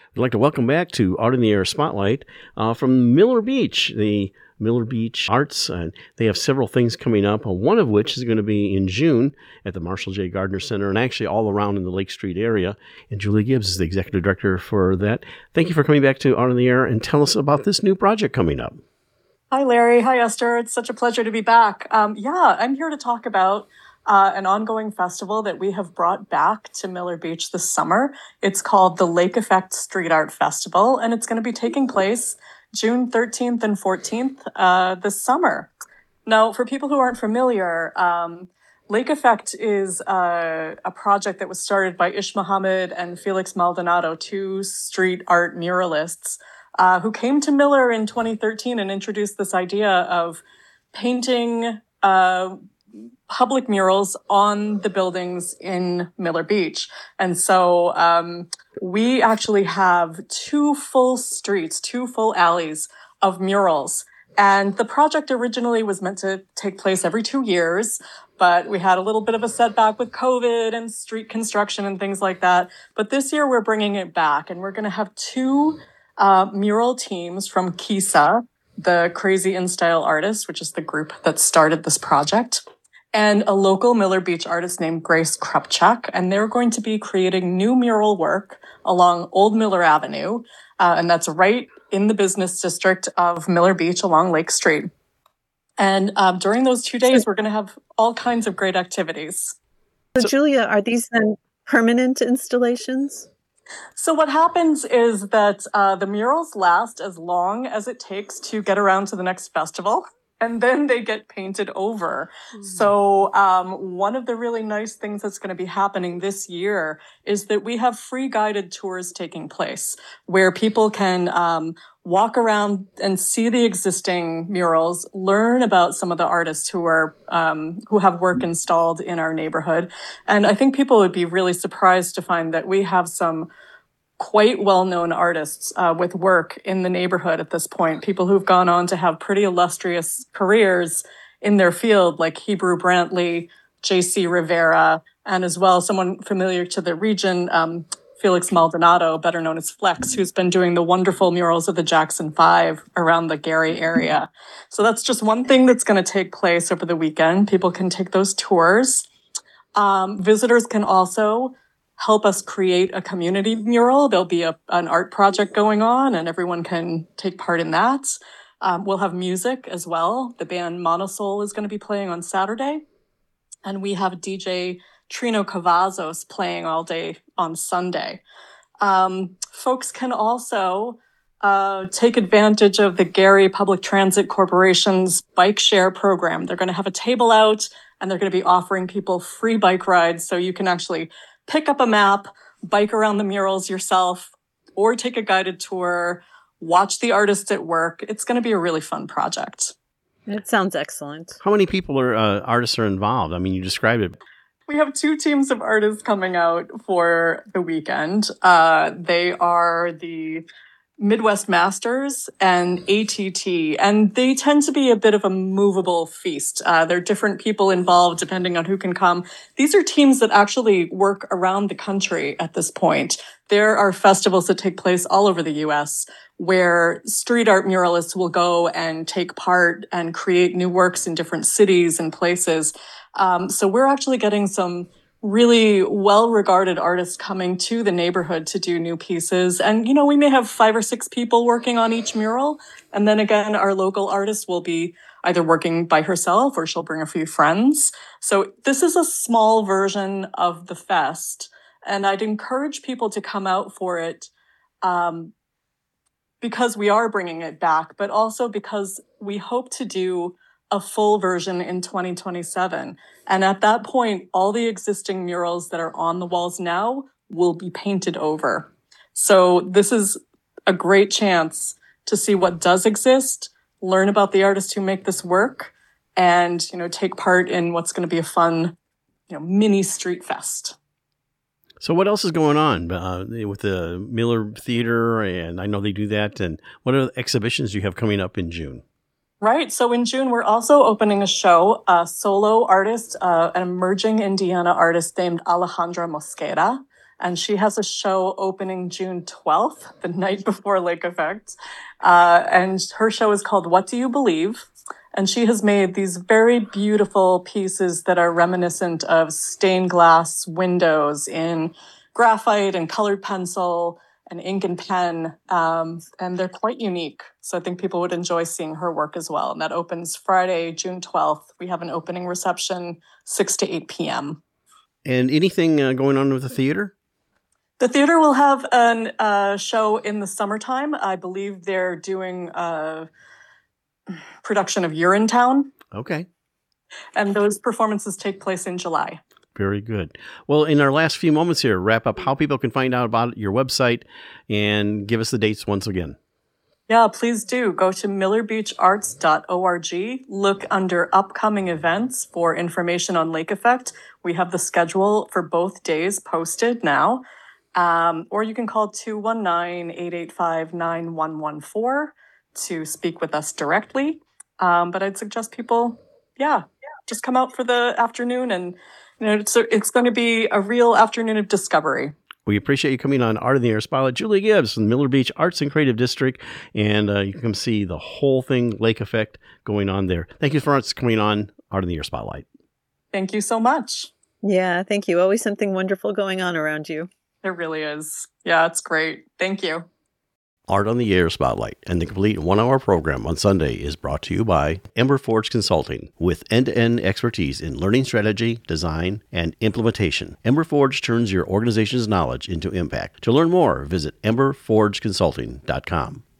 I'd like to welcome back to Out in the Air Spotlight from Miller Beach, the Miller Beach Arts. And they have several things coming up, one of which is going to be in June at the Marshall J. Gardner Center and actually all around in the Lake Street area. And Julie Gibbs is the executive director for that. Thank you for coming back to Out in the Air and tell us about this new project coming up. Hi, Larry. Hi, Esther. It's such a pleasure to be back. I'm here to talk about an ongoing festival that we have brought back to Miller Beach this summer. It's called the Lake Effect Street Art Festival, and it's going to be taking place June 13th and 14th this summer. Now, for people who aren't familiar, Lake Effect is a project that was started by Ish Muhammad and Felix Maldonado, two street art muralists, who came to Miller in 2013 and introduced this idea of painting public murals on the buildings in Miller Beach. And so we actually have two full streets, two full alleys of murals. And the project originally was meant to take place every 2 years, but we had a little bit of a setback with COVID and street construction and things like that. But this year we're bringing it back, and we're going to have two mural teams from Kisa, the Crazy In Style Artists, which is the group that started this project, and a local Miller Beach artist named Grace Krupchak. And they're going to be creating new mural work along Old Miller Avenue. And that's right in the business district of Miller Beach along Lake Street. And during those 2 days, we're going to have all kinds of great activities. So Julia, are these then permanent installations? So what happens is that the murals last as long as it takes to get around to the next festival, and then they get painted over. So one of the really nice things that's going to be happening this year is that we have free guided tours taking place where people can walk around and see the existing murals, learn about some of the artists who have work installed in our neighborhood. And I think people would be really surprised to find that we have some quite well-known artists with work in the neighborhood at this point, people who've gone on to have pretty illustrious careers in their field, like Hebrew Brantley, J.C. Rivera, and as well someone familiar to the region, Felix Maldonado, better known as Flex, who's been doing the wonderful murals of the Jackson Five around the Gary area. So that's just one thing that's going to take place over the weekend. People can take those tours. Visitors can also help us create a community mural. There'll be an art project going on, and everyone can take part in that. We'll have music as well. The band Monosoul is going to be playing on Saturday. And we have DJ Trino Cavazos playing all day on Sunday. Folks can also take advantage of the Gary Public Transit Corporation's bike share program. They're going to have a table out, and they're going to be offering people free bike rides, so you can actually pick up a map, bike around the murals yourself, or take a guided tour, watch the artists at work. It's going to be a really fun project. It sounds excellent. How many people artists are involved? I mean, you described it. We have two teams of artists coming out for the weekend. They are the Midwest Masters and ATT, and they tend to be a bit of a movable feast. There are different people involved depending on who can come. These are teams that actually work around the country at this point. There are festivals that take place all over the U.S. where street art muralists will go and take part and create new works in different cities and places. So we're actually getting some really well-regarded artists coming to the neighborhood to do new pieces. And, we may have 5 or 6 people working on each mural. And then again, our local artist will be either working by herself or she'll bring a few friends. So this is a small version of the fest. And I'd encourage people to come out for it because we are bringing it back, but also because we hope to do a full version in 2027. And at that point, all the existing murals that are on the walls now will be painted over. So this is a great chance to see what does exist, learn about the artists who make this work, and, take part in what's going to be a fun, mini street fest. So what else is going on with the Miller Theater? And I know they do that. And what other exhibitions do you have coming up in June? Right. So in June, we're also opening a show, a solo artist, an emerging Indiana artist named Alejandra Mosquera. And she has a show opening June 12th, the night before Lake Effect. And her show is called What Do You Believe? And she has made these very beautiful pieces that are reminiscent of stained glass windows in graphite and colored pencil and ink and pen. And they're quite unique. So I think people would enjoy seeing her work as well. And that opens Friday, June 12th. We have an opening reception, 6 to 8 p.m. And anything going on with the theater? The theater will have a show in the summertime. I believe they're doing a production of Urinetown. Okay. And those performances take place in July. Very good. Well, in our last few moments here, wrap up how people can find out about your website and give us the dates once again. Yeah, please do. Go to millerbeacharts.org. Look under upcoming events for information on Lake Effect. We have the schedule for both days posted now. Or you can call 219-885-9114 to speak with us directly. But I'd suggest people, just come out for the afternoon, and it's going to be a real afternoon of discovery. We appreciate you coming on Art in the Air Spotlight. Julie Gibbs from the Miller Beach Arts and Creative District, and you can come see the whole thing, Lake Effect, going on there. Thank you for coming on Art in the Air Spotlight. Thank you so much. Yeah, thank you. Always something wonderful going on around you. It really is. Yeah, it's great. Thank you. Art on the Air Spotlight and the complete 1-hour program on Sunday is brought to you by Ember Forge Consulting, with end-to-end expertise in learning strategy, design, and implementation. Ember Forge turns your organization's knowledge into impact. To learn more, visit emberforgeconsulting.com.